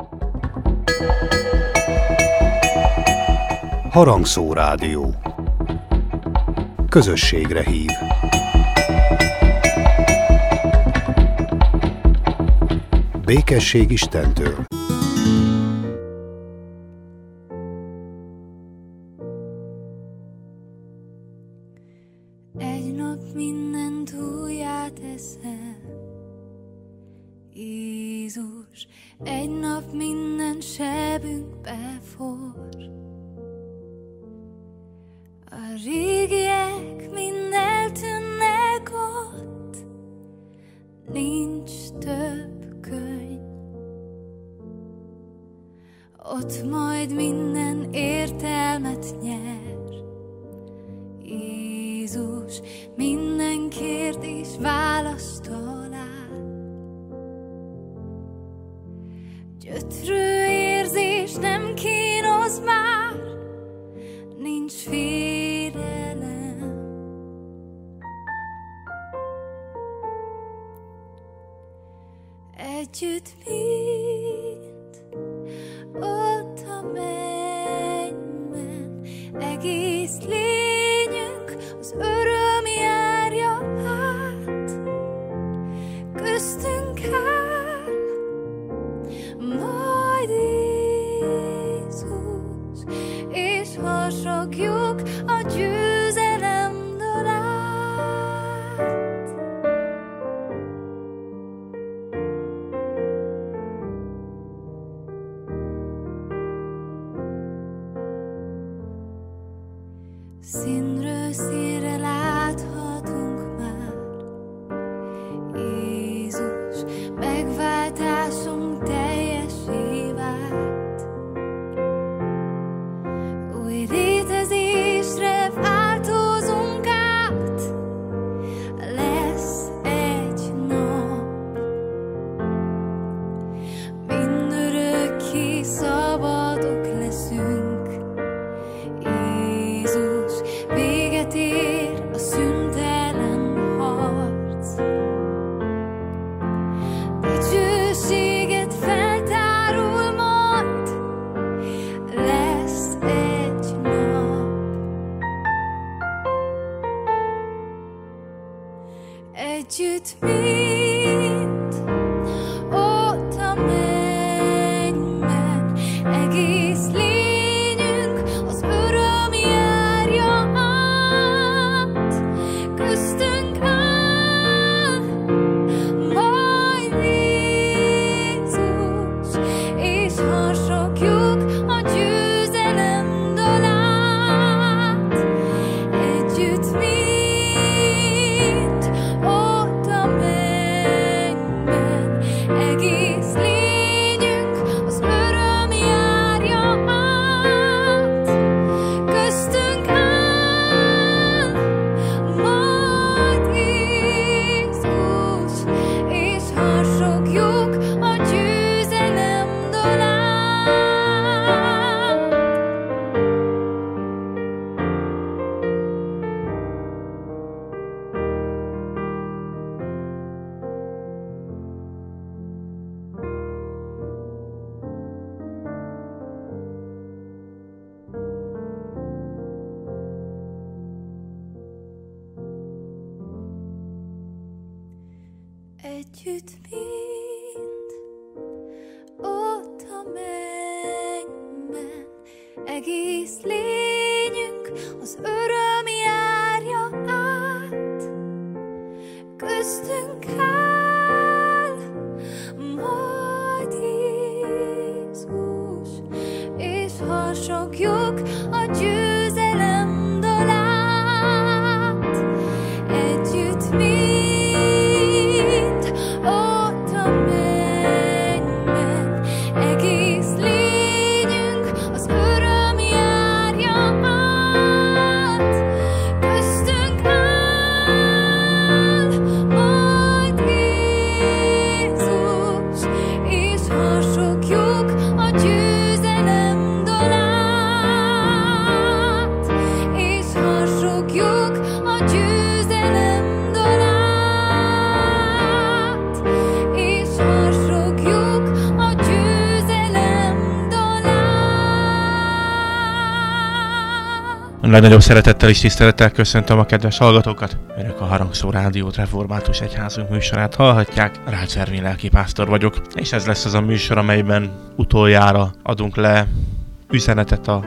Harangszó Rádió. Közösségre hív. Békesség Istentől. Egy nap mindent újjá teszel, Jézus, egy nap minden sebünkbe forr. A régiek mind eltűnnek ott, nincs több könyv. Ott majd minden értelmet nyer, Jézus, minden kérdés választ talál. Gyötrő érzés nem kínoz már, nincs félelem. Együtt mind ott a mennyben, egész lényünk az öröm járja át. Köztünk áll majd Jézus, és harsogjuk a győzelem dalát. Színről színre láthatunk már, Jézus, megváltásunk teljessé vált. Új létezésre változunk át, lesz egy nap, mindörökké szabadok leszünk. Jézus, véget ér a szüntelen harc. Dicsőséget feltárul majd, lesz egy nap. Együtt mind ott a mennyben, egész lényünk az öröm járja át. Köztünk áll majd Jézus, és harsogjuk a győzelem dalát. Együtt mind ott a mennyben, egész lényünk az öröm járja át. Köztünk áll majd Jézus, és harsogjuk a győzelem dalát. Együtt mind ott a mennyben, egész lényünk az öröm járja át. Köztünk áll majd Jézus, és harsogjuk a győzelem dalát. Együtt mind ott a mennyben, egész lényünk az öröm járja át. Köztünk áll majd Jézus, és harsogjuk a győzelem dalát. Legnagyobb szeretettel és tisztelettel köszöntöm a kedves hallgatókat. Önök a Harangszó Rádiót, Református Egyházunk műsorát hallhatják. Rácz Ervin lelkipásztor vagyok, és ez lesz az a műsor, amelyben utoljára adunk le üzenetet a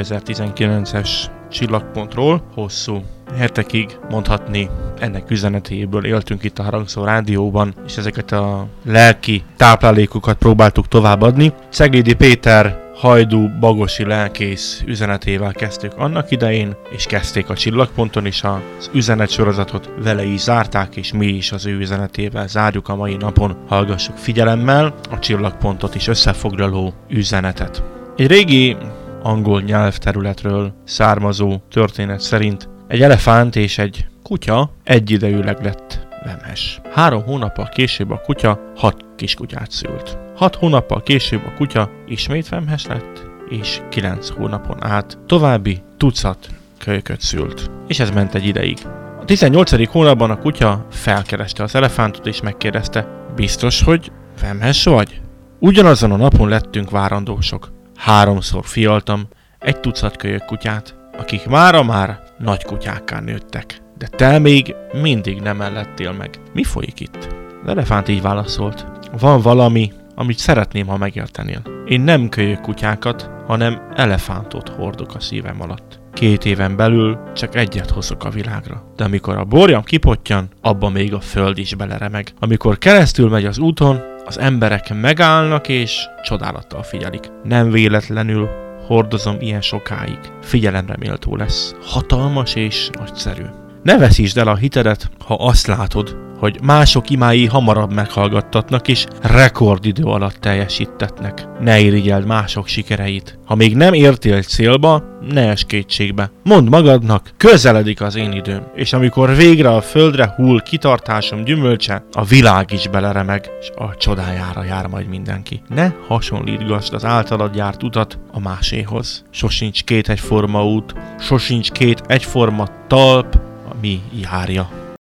2019-es csillagpontról. Hosszú hetekig mondhatni ennek üzenetéből éltünk itt a Harangszó Rádióban, és ezeket a lelki táplálékokat próbáltuk továbbadni. Ceglédi Péter hajdú bagosi lelkész üzenetével kezdtük annak idején, és kezdték a csillagponton is az üzenetsorozatot, vele is zárták, és mi is az ő üzenetével zárjuk a mai napon. Hallgassuk figyelemmel a csillagpontot is összefoglaló üzenetet. Egy régi angol nyelvterületről származó történet szerint egy elefánt és egy kutya egyidejűleg lett vemhes. 3 hónappal később a kutya 6 kiskutyát szült. 6 hónappal később a kutya ismét vemhes lett, és 9 hónapon át további tucat kölyköt szült. És ez ment egy ideig. A 18. hónapban a kutya felkereste az elefántot és megkérdezte: biztos, hogy vemhes vagy? Ugyanazon a napon lettünk várandósok. 3-szor fialtam egy tucat kölyök kutyát, akik mára már nagy kutyákká nőttek. De te még mindig nem ellettél meg. Mi folyik itt? Az elefánt így válaszolt: van valami, amit szeretném, ha megértenél. Én nem kölyök kutyákat, hanem elefántot hordok a szívem alatt. 2 éven belül csak egyet hozok a világra. De amikor a borjam kipottyan, abba még a föld is beleremeg. Amikor keresztül megy az úton, az emberek megállnak és csodálattal figyelik. Nem véletlenül hordozom ilyen sokáig. Figyelemre méltó lesz. Hatalmas és nagyszerű. Ne veszítsd el a hitedet, ha azt látod, hogy mások imái hamarabb meghallgattatnak és rekordidő alatt teljesítetnek. Ne irigyeld mások sikereit. Ha még nem értél célba, ne esd kétségbe. Mondd magadnak, közeledik az én időm, és amikor végre a földre hull kitartásom gyümölcse, a világ is beleremeg, és a csodájára jár majd mindenki. Ne hasonlítgasd az általad járt utat a máséhoz. Sosincs 2 egyforma út, sosincs 2 egyforma talp, ami járja.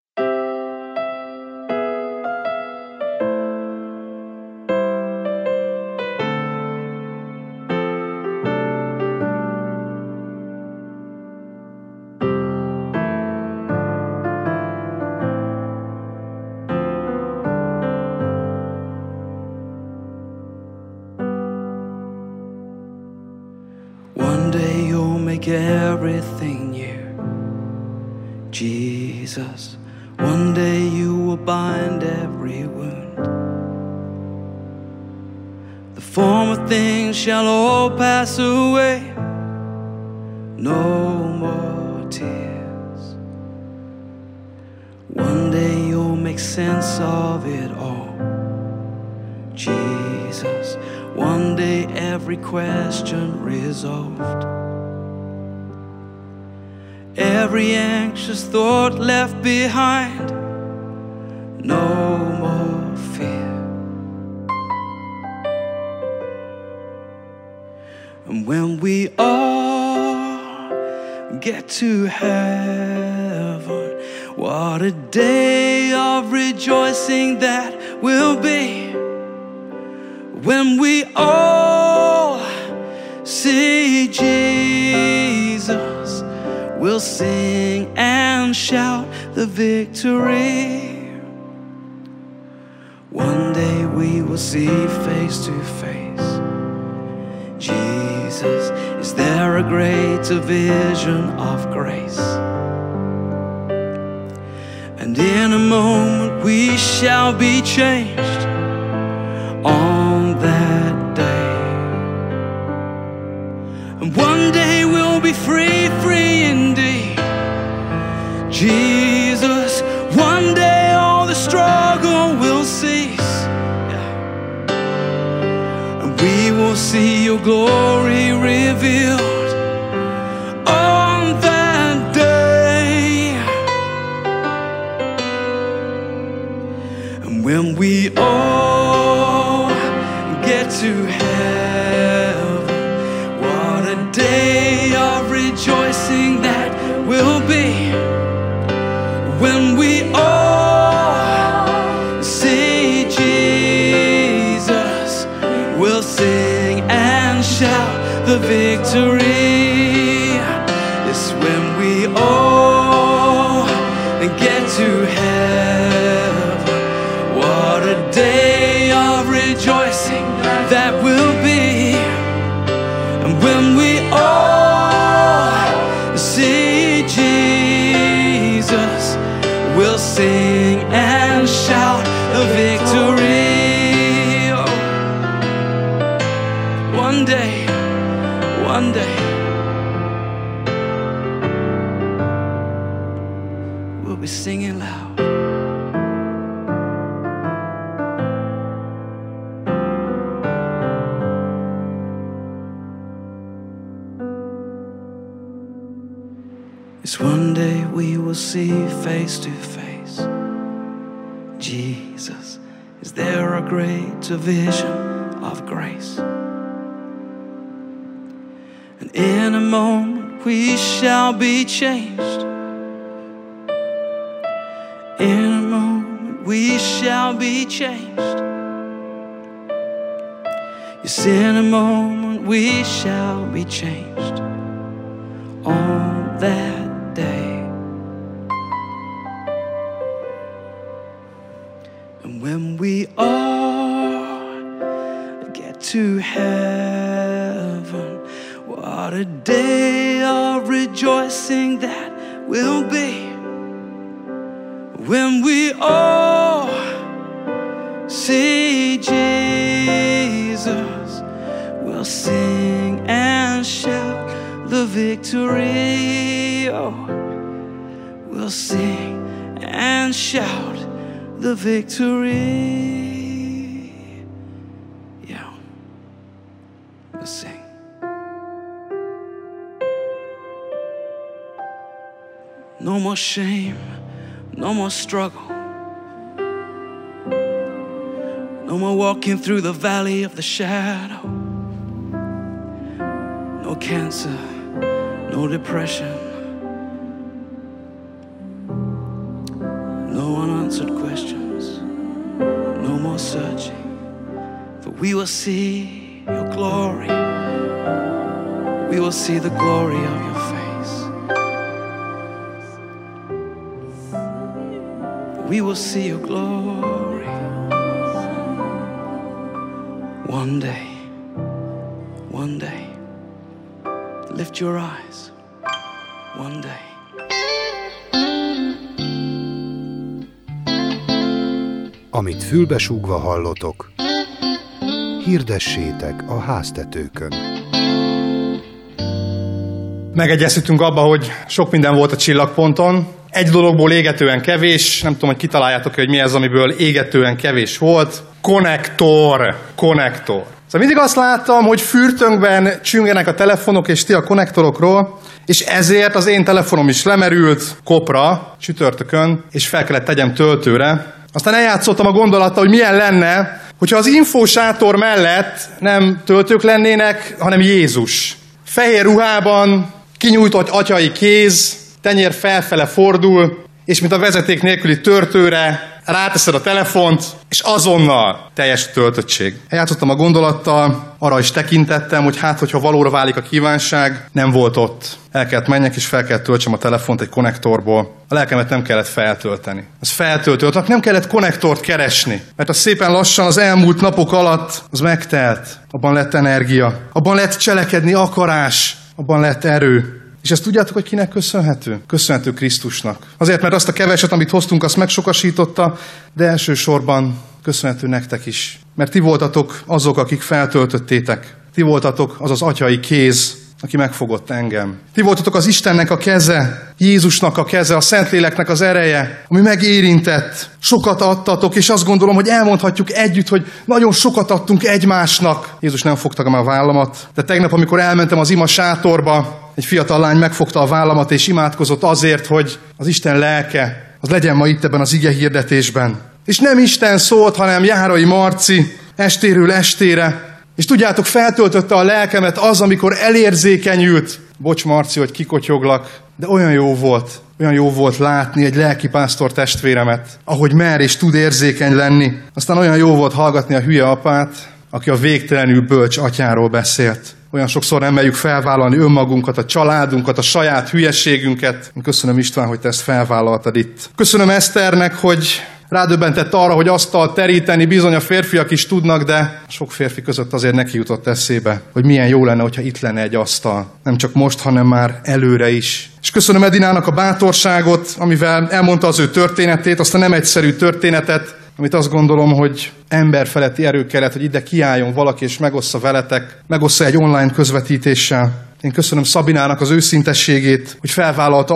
One day you'll make everything new, Jesus. One day you will bind every wound. The former things shall all pass away. No more tears. One day you'll make sense of it all, Jesus. One day every question resolved, every anxious thought left behind. No more fear. And when we all get to heaven, what a day of rejoicing that will be. When we all see Jesus, we'll sing and shout the victory. One day we will see face to face Jesus. Is there a greater vision of grace? And in a moment we shall be changed on that day. And one day we'll be free, free indeed, Jesus. One day all the struggle will cease, and we will see your glory revealed on that day. And when we all get to heaven, what a day of rejoicing that will be. When we all see Jesus, we'll sing and shout the victory. It's when we all get to heaven. What a day of rejoicing that will be. And when we all see Jesus, we'll sing and shout a victory. Oh. One day, we'll be singing loud. It's one day we will see face to face Jesus. Is there a greater vision of grace? And in a moment we shall be changed. In a moment we shall be changed. Yes, in a moment we shall be changed. On that day. And when we all get to heaven, what a day of rejoicing that will be. When we all see Jesus, we'll sing and shout the victory. Oh, we'll sing and shout the victory. Yeah, we'll sing. No more shame, no more struggle. No more walking through the valley of the shadow. No cancer, no depression, no unanswered questions, no more searching. For we will see your glory. We will see the glory of your face. We will see your glory. One day, lift your eyes. One day. Amit fülbesúgva hallotok, hirdessétek a háztetőkön. Megegyeztünk abba, hogy sok minden volt a csillagponton. Egy dologból égetően kevés, nem tudom, hogy kitaláljátok, hogy mi ez, amiből égetően kevés volt. Konnektor. Szóval mindig azt láttam, hogy fürtönkben csüngenek a telefonok, és ti a konnektorokról, és ezért az én telefonom is lemerült kopra csütörtökön, és fel kellett tegyem töltőre. Aztán eljátszottam a gondolattal, hogy milyen lenne, hogyha az infósátor mellett nem töltők lennének, hanem Jézus. Fehér ruhában, kinyújtott atyai kéz, tenyér felfele fordul, és mint a vezeték nélküli törtőre ráteszed a telefont, és azonnal teljes töltöttség. Eljátszottam a gondolattal, arra is tekintettem, hogy hogyha valóra válik a kívánság, nem volt ott. El kellett menjek, és fel kellett töltsem a telefont egy konnektorból. A lelkemet nem kellett feltölteni. Az feltöltött, nem kellett konnektort keresni, mert az szépen lassan az elmúlt napok alatt az megtelt. Abban lett energia, abban lett cselekedni akarás, abban lett erő. És ezt tudjátok, hogy kinek köszönhető? Köszönhető Krisztusnak. Azért, mert azt a keveset, amit hoztunk, azt megsokasította, de elsősorban köszönhető nektek is. Mert ti voltatok azok, akik feltöltöttétek. Ti voltatok az az atyai kéz, aki megfogott engem. Ti voltatok az Istennek a keze, Jézusnak a keze, a Szentléleknek az ereje, ami megérintett. Sokat adtatok, és azt gondolom, hogy elmondhatjuk együtt, hogy nagyon sokat adtunk egymásnak. Jézus nem fogta meg a vállamat, de tegnap, amikor elmentem az ima sátorba, egy fiatal lány megfogta a vállamat, és imádkozott azért, hogy az Isten lelke az legyen ma itt ebben az ige hirdetésben. És nem Isten szólt, hanem Járai Marci, estéről estére. És tudjátok, feltöltötte a lelkemet az, amikor elérzékenyült. Bocs, Marci, hogy kikotyoglak, de olyan jó volt látni egy lelkipásztor testvéremet, ahogy mer és tud érzékeny lenni. Aztán olyan jó volt hallgatni a hülye apát, aki a végtelenül bölcs atyáról beszélt. Olyan sokszor nem merjük felvállalni önmagunkat, a családunkat, a saját hülyeségünket. Köszönöm István, hogy te ezt felvállaltad itt. Köszönöm Eszternek, hogy rádöbbentett arra, hogy asztalt teríteni bizony a férfiak is tudnak, de sok férfi között azért neki jutott eszébe, hogy milyen jó lenne, hogyha itt lenne egy asztal. Nem csak most, hanem már előre is. És köszönöm Edinának a bátorságot, amivel elmondta az ő történetét, azt a nem egyszerű történetet, amit azt gondolom, hogy emberfeletti erő kellett, hogy ide kiálljon valaki, és megossza veletek, megossza egy online közvetítéssel. Én köszönöm Szabinának az őszintességét, hogy felvállalta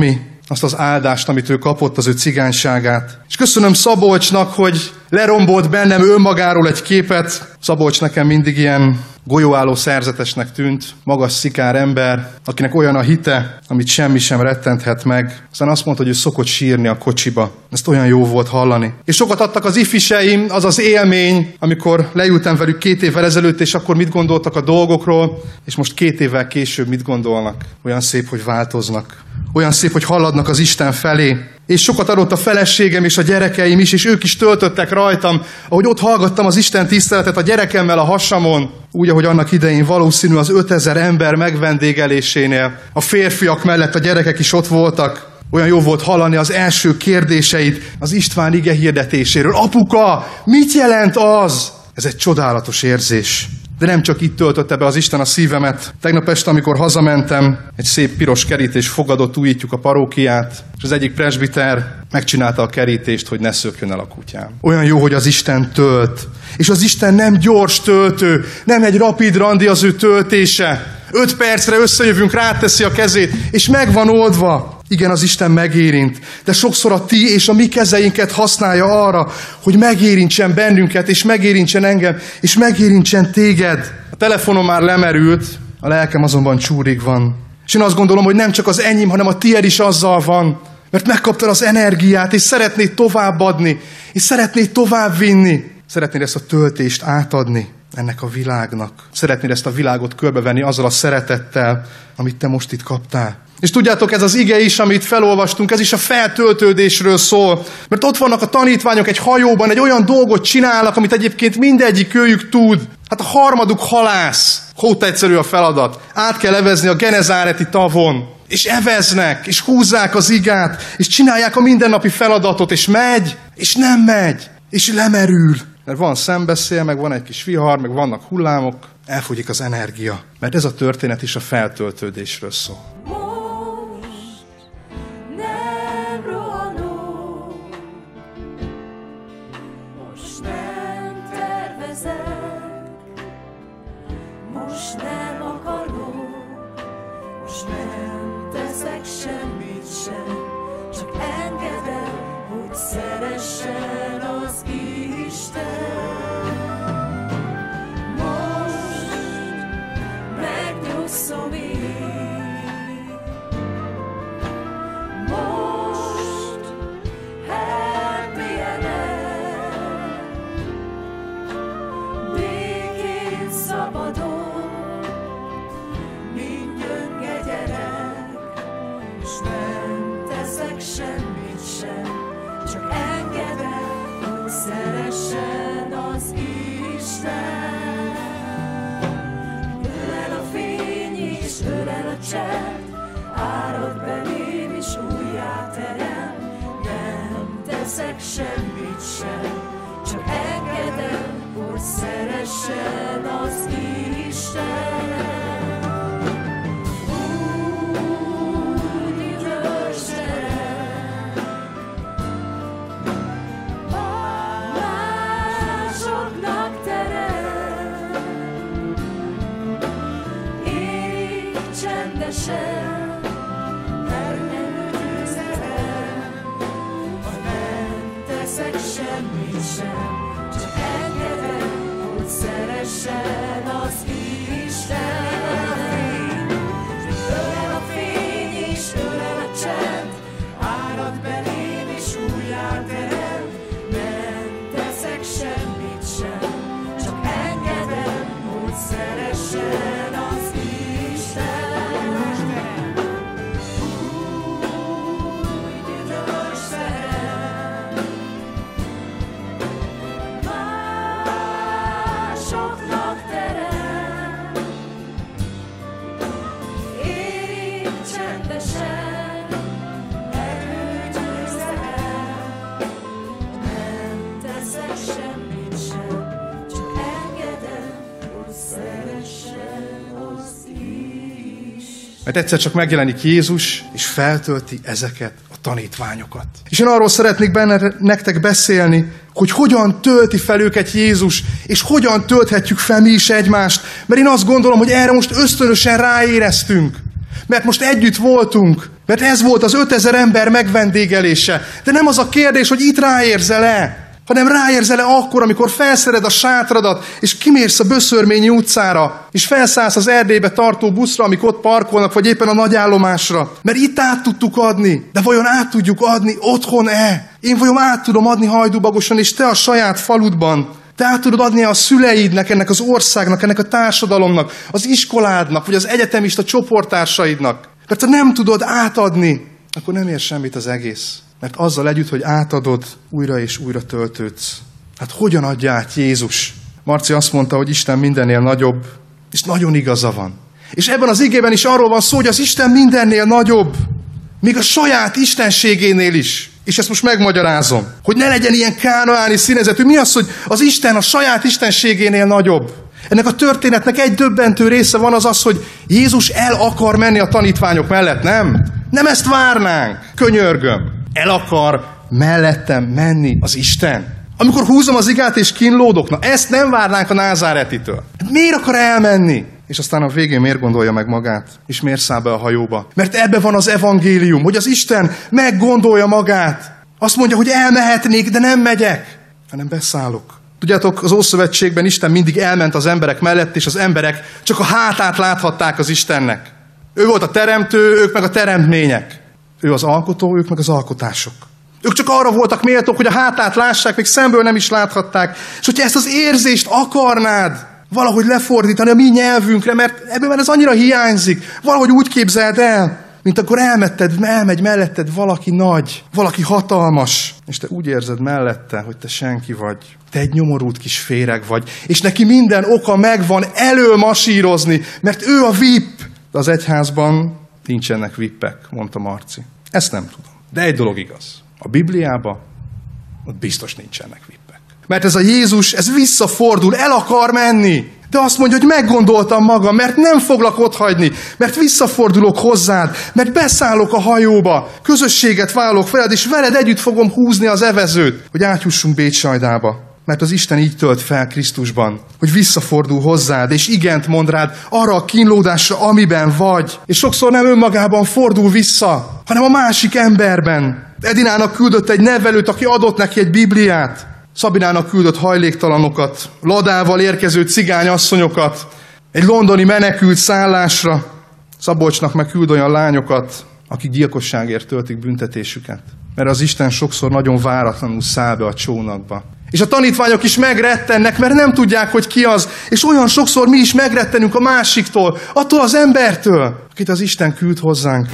azt az áldást, amit ő kapott, az ő cigányságát. És köszönöm Szabolcsnak, hogy lerombolt bennem önmagáról egy képet. Szabolcs nekem mindig ilyen golyóálló szerzetesnek tűnt, magas szikár ember, akinek olyan a hite, amit semmi sem rettenthet meg. Aztán azt mondta, hogy ő szokott sírni a kocsiba. Ezt olyan jó volt hallani. És sokat adtak az ifiseim, az az élmény, amikor leültem velük 2 évvel ezelőtt, és akkor mit gondoltak a dolgokról, és most 2 évvel később mit gondolnak. Olyan szép, hogy változnak. Olyan szép, hogy haladnak az Isten felé. És sokat adott a feleségem és a gyerekeim is, és ők is töltöttek rajtam, ahogy ott hallgattam az Isten tiszteletet a gyerekemmel a hasamon, úgy, ahogy annak idején valószínű az 5000 ember megvendégelésénél. A férfiak mellett a gyerekek is ott voltak. Olyan jó volt hallani az első kérdéseit az István ige hirdetéséről. Apuka, mit jelent az? Ez egy csodálatos érzés. De nem csak itt töltötte be az Isten a szívemet. Tegnap este, amikor hazamentem, egy szép piros kerítés fogadott, újítjuk a parókiát, és az egyik presbiter megcsinálta a kerítést, hogy ne szökjön el a kutyám. Olyan jó, hogy az Isten tölt. És az Isten nem gyors töltő, nem egy rapid randi az ő töltése. 5 percre összejövünk, ráteszi a kezét, és meg van oldva. Igen, az Isten megérint, de sokszor a ti és a mi kezeinket használja arra, hogy megérintsen bennünket, és megérintsen engem, és megérintsen téged. A telefonom már lemerült, a lelkem azonban csúrig van. És én azt gondolom, hogy nem csak az enyém, hanem a tiéd is azzal van, mert megkaptad az energiát, és szeretnéd továbbadni, és szeretnéd továbbvinni. Szeretnéd ezt a töltést átadni ennek a világnak. Szeretnéd ezt a világot körbevenni azzal a szeretettel, amit te most itt kaptál. És tudjátok, ez az ige is, amit felolvastunk, ez is a feltöltődésről szól. Mert ott vannak a tanítványok egy hajóban, egy olyan dolgot csinálnak, amit egyébként mindegyik őjük tud. Hát a harmaduk halász. Hót egyszerű a feladat. Át kell evezni a Genezáreti tavon. És eveznek, és húzzák az igát, és csinálják a mindennapi feladatot, és megy, és nem megy, és lemerül. Mert van szembeszél, meg van egy kis vihar, meg vannak hullámok, elfogyik az energia. Mert ez a történet is a feltöltődésről szól. Árad belém és újjáterem, nem teszek semmit sem, csak engedem, hogy szeressen az Isten. Úgy üdvös terem, másoknak terem, érik csendesen. Semmit sem, csak engedem, hogy szeressen az Isten. Ölel a fény és ölel a csend, árad belém és újjáterem. Nem teszek semmit sem, csak engedem, hogy szeressen az Isten. Úgy üdvös szerelem, másoknak terem, Mert egyszer csak megjelenik Jézus, és feltölti ezeket a tanítványokat. És én arról szeretnék nektek beszélni, hogy hogyan tölti fel őket Jézus, és hogyan tölthetjük fel mi is egymást. Mert én azt gondolom, hogy erre most ösztönösen ráéreztünk. Mert most együtt voltunk. Mert ez volt az 5000 ember megvendégelése. De nem az a kérdés, hogy itt ráérzel-e, hanem ráérzel-e akkor, amikor felszered a sátradat, és kimérsz a Böszörményi utcára, és felszállsz az Erdélybe tartó buszra, amik ott parkolnak, vagy éppen a nagyállomásra. Mert itt át tudtuk adni. De vajon át tudjuk adni otthon-e? Én vajon át tudom adni Hajdúbagoson, és te a saját faludban? Te át tudod adni a szüleidnek, ennek az országnak, ennek a társadalomnak, az iskoládnak, vagy az egyetemista csoporttársaidnak. Mert ha nem tudod átadni, akkor nem ér semmit az egész. Mert azzal együtt, hogy átadod, újra és újra töltődsz. Hát hogyan adja át Jézus? Marci azt mondta, hogy Isten mindennél nagyobb, és nagyon igaza van. És ebben az igében is arról van szó, hogy az Isten mindennél nagyobb, még a saját istenségénél is. És ezt most megmagyarázom, hogy ne legyen ilyen kánaáni színezetű. Mi az, hogy az Isten a saját istenségénél nagyobb? Ennek a történetnek egy döbbentő része van az, hogy Jézus el akar menni a tanítványok mellett, nem? Nem ezt várnánk, könyörgöm. El akar mellettem menni az Isten. Amikor húzom az igát és kínlódok, na ezt nem várnánk a názáretitől. Miért akar elmenni? És aztán a végén miért gondolja meg magát, és miért száll be a hajóba? Mert ebbe van az evangélium, hogy az Isten meggondolja magát. Azt mondja, hogy elmehetnék, de nem megyek, hanem beszállok. Tudjátok, az Ószövetségben Isten mindig elment az emberek mellett, és az emberek csak a hátát láthatták az Istennek. Ő volt a teremtő, ők meg a teremtmények. Ő az alkotó, ők meg az alkotások. Ők csak arra voltak méltók, hogy a hátát lássák, még szemből nem is láthatták. És hogyha ezt az érzést akarnád valahogy lefordítani a mi nyelvünkre, mert ebből már ez annyira hiányzik, valahogy úgy képzeld el, mint akkor elmegy melletted valaki nagy, valaki hatalmas, és te úgy érzed mellette, hogy te senki vagy. Te egy nyomorult kis féreg vagy, és neki minden oka megvan elölmasírozni, mert ő a VIP. De az egyházban nincsenek vippek, mondta Marci. Ezt nem tudom. De egy dolog igaz. A Bibliában ott biztos nincsenek vippek. Mert ez a Jézus, ez visszafordul, el akar menni. De azt mondja, hogy meggondoltam magam, mert nem foglak otthagyni, mert visszafordulok hozzád, mert beszállok a hajóba, közösséget vállalok veled, és veled együtt fogom húzni az evezőt, hogy átjussunk Bécsajdába. Mert az Isten így tölt fel Krisztusban, hogy visszafordul hozzád, és igent mond rád arra a kínlódásra, amiben vagy. És sokszor nem önmagában fordul vissza, hanem a másik emberben. Edinának küldött egy nevelőt, aki adott neki egy Bibliát. Szabinának küldött hajléktalanokat, ladával érkező cigányasszonyokat, egy londoni menekült szállásra. Szabolcsnak meg küld olyan lányokat, akik gyilkosságért töltik büntetésüket. Mert az Isten sokszor nagyon váratlanul száll be a csónakba. És a tanítványok is megrettennek, mert nem tudják, hogy ki az. És olyan sokszor mi is megrettenünk a másiktól, attól az embertől, akit az Isten küld hozzánk.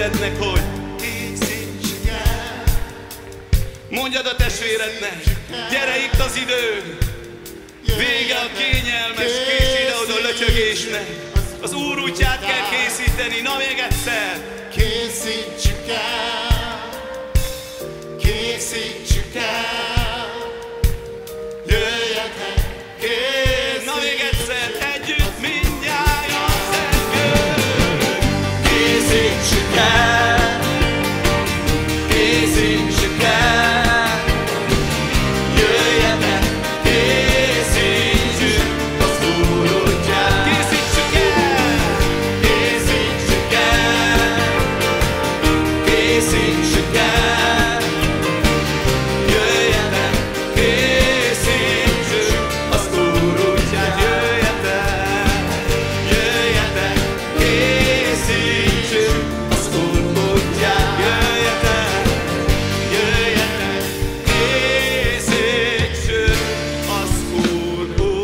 testvérednek, hogy készítsük el. Mondjad a testvérednek, gyere itt az idő, vége a kényelmes kés ide-oda lötyögésnek. Az Úr útját kell készíteni, na még egyszer. Készítsük el, készítsük el, jöjjetek, Na még egyszer, együtt mindnyájan zengünk. készítsük el, készítsük el, jöjjetek, készítsük az Úr útját. Készítsük el! Készítsük el, készítsük el, jöjjetek, készítsük az Úr útját. Jöjjetek, készítsük az Úr útját. Jöjjetek, Készítsük az Úr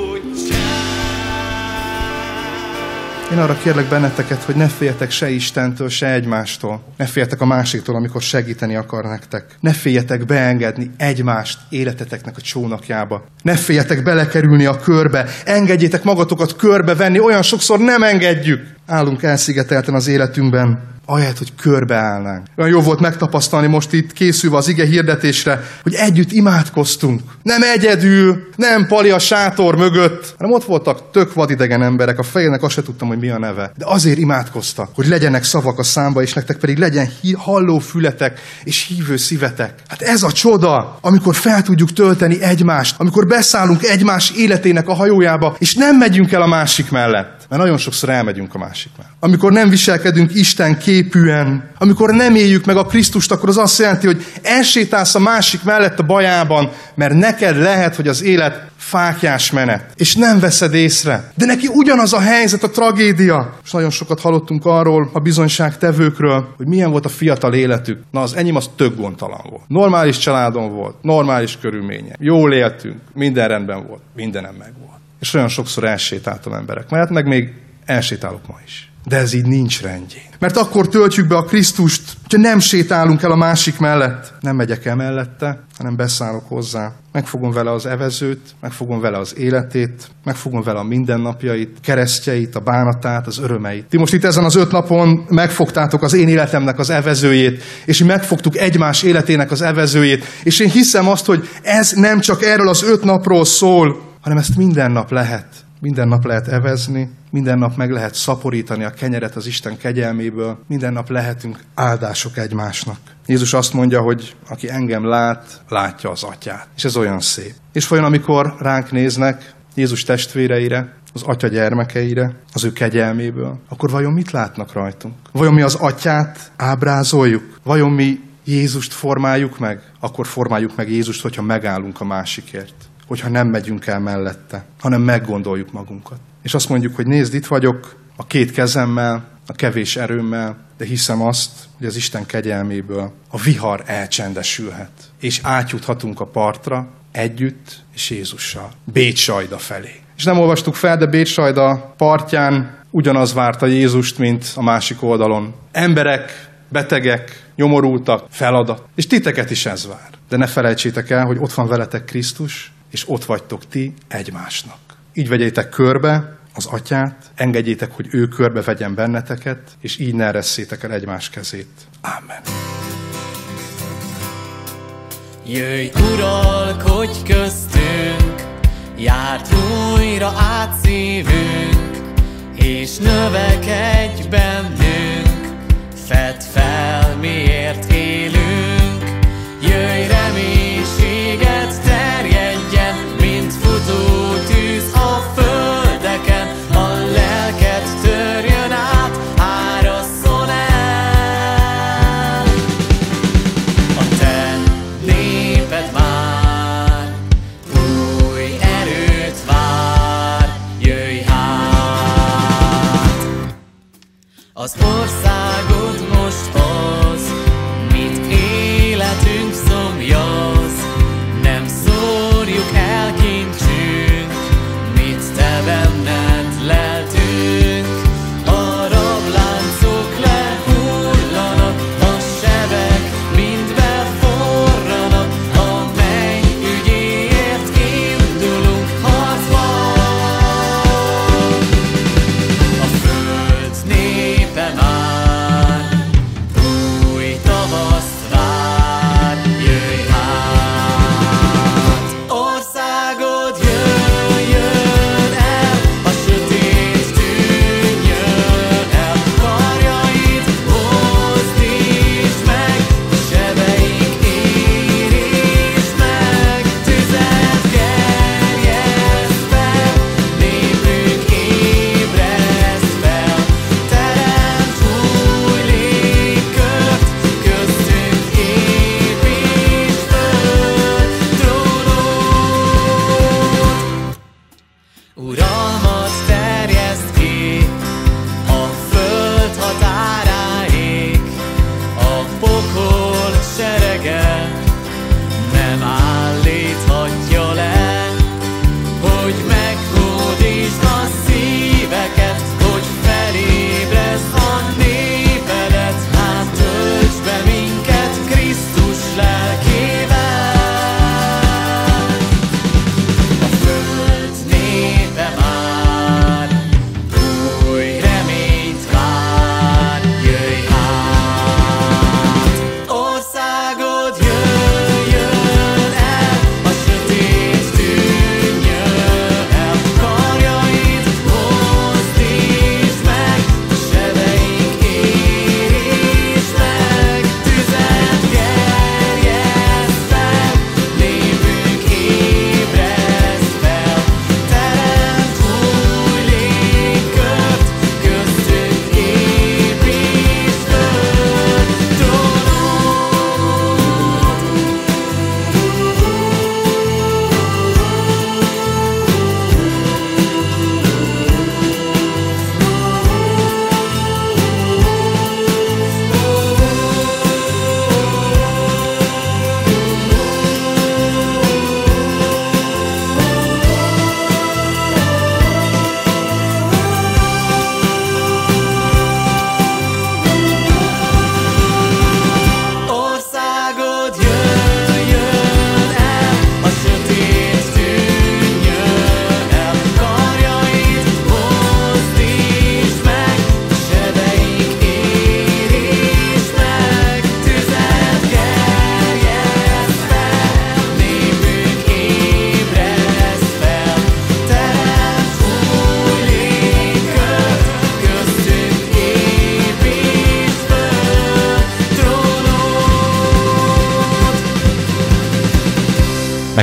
útját. Én arra kérlek benneteket, hogy ne féljetek se Istentől, se egymástól. Ne féljetek a másiktól, amikor segíteni akar nektek. Ne féljetek beengedni egymást életeteknek a csónakjába. Ne féljetek belekerülni a körbe. Engedjétek magatokat körbevenni, olyan sokszor nem engedjük. Állunk elszigetelten az életünkben, ahelyett, hogy körbeállnánk. Olyan jó volt megtapasztalni most itt készülve az ige hirdetésre, hogy együtt imádkoztunk. Nem egyedül, nem Pali a sátor mögött, hanem ott voltak tök vadidegen emberek, a fejének azt se tudtam, hogy mi a neve. De azért imádkoztak, hogy legyenek szavak a számba, és nektek pedig legyen halló fületek és hívő szívetek. Hát ez a csoda, amikor fel tudjuk tölteni egymást, amikor beszállunk egymás életének a hajójába, és nem megyünk el a másik mellett. Mert nagyon sokszor elmegyünk a másik mellett. Amikor nem viselkedünk Isten képűen, amikor nem éljük meg a Krisztust, akkor az azt jelenti, hogy elsétálsz a másik mellett a bajában, mert neked lehet, hogy az élet fáklyás menet, és nem veszed észre. De neki ugyanaz a helyzet, a tragédia. És nagyon sokat hallottunk arról, a bizonyságtevőkről, hogy milyen volt a fiatal életük. Na, az enyém az tök gondtalan volt. Normális családom volt, normális körülmények. Jól éltünk, minden rendben volt, mindenem megvolt. És olyan sokszor elsétáltam emberek mellett, meg még elsétálok ma is. De ez így nincs rendjén. Mert akkor töltjük be a Krisztust, hogyha nem sétálunk el a másik mellett. Nem megyek el mellette, hanem beszállok hozzá. Megfogom vele az evezőt, megfogom vele az életét, megfogom vele a mindennapjait, keresztjeit, a bánatát, az örömeit. Ti most itt ezen az 5 napon megfogtátok az én életemnek az evezőjét, és mi megfogtuk egymás életének az evezőjét. És én hiszem azt, hogy ez nem csak erről az 5 napról szól, hanem ezt minden nap lehet. Minden nap lehet evezni, minden nap meg lehet szaporítani a kenyeret az Isten kegyelméből, minden nap lehetünk áldások egymásnak. Jézus azt mondja, hogy aki engem lát, látja az Atyát. És ez olyan szép. És vajon amikor ránk néznek, Jézus testvéreire, az Atya gyermekeire, az ő kegyelméből, akkor vajon mit látnak rajtunk? Vajon mi az Atyát ábrázoljuk? Vajon mi Jézust formáljuk meg? Akkor formáljuk meg Jézust, hogyha megállunk a másikért. Hogyha nem megyünk el mellette, hanem meggondoljuk magunkat. És azt mondjuk, hogy nézd, itt vagyok a 2 kezemmel, a kevés erőmmel, de hiszem azt, hogy az Isten kegyelméből a vihar elcsendesülhet. És átjuthatunk a partra együtt és Jézussal, Bécsajda felé. És nem olvastuk fel, de Bécsajda partján ugyanaz várta Jézust, mint a másik oldalon. Emberek, betegek, nyomorultak, feladat. És titeket is ez vár. De ne felejtsétek el, hogy ott van veletek Krisztus, és ott vagytok ti egymásnak. Így vegyétek körbe az Atyát, engedjétek, hogy ő körbe vegyen benneteket, és így ne eresszétek el egymás kezét. Amen. Jöjj, uralkodj köztünk, járt újra át szívünk, és növekedj bennünk, fedd fel, miért élünk. Jöjj, reménységet terjedjen, mint futó tűz a földeken, a lelked törjön át, árasszon el. A te néped már új erőt vár, jöjj hát. Az országod most az, mit életünk szomjaz, nem szórjuk el kincsünk, mit te benned leltünk. A rabláncok lehullanak,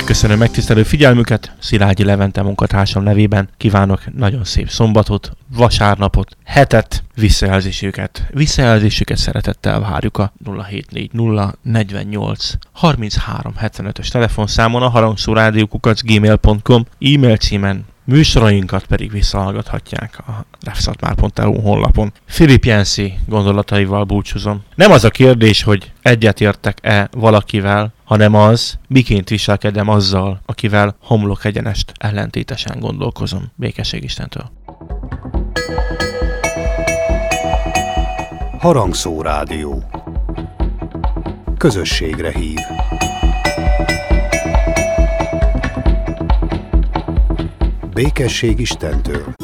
Megköszönöm megtisztelő figyelmüket, Szilágyi Levente munkatársam nevében kívánok nagyon szép szombatot, vasárnapot, hetet, visszajelzésüket szeretettel várjuk a 0740 48 33 75-ös telefonszámon, a harangszórádió@gmail.com e-mail címen, műsorainkat pedig visszahallgathatják a refszatmár.hu honlapon. Filip Jensi gondolataival búcsúzom. Nem az a kérdés, hogy egyetértek-e valakivel, hanem az, miként viselkedem azzal, akivel homlok egyenest ellentétesen gondolkozom. Békesség Istentől. Harangszó Rádió. Közösségre hív. Békesség Istentől.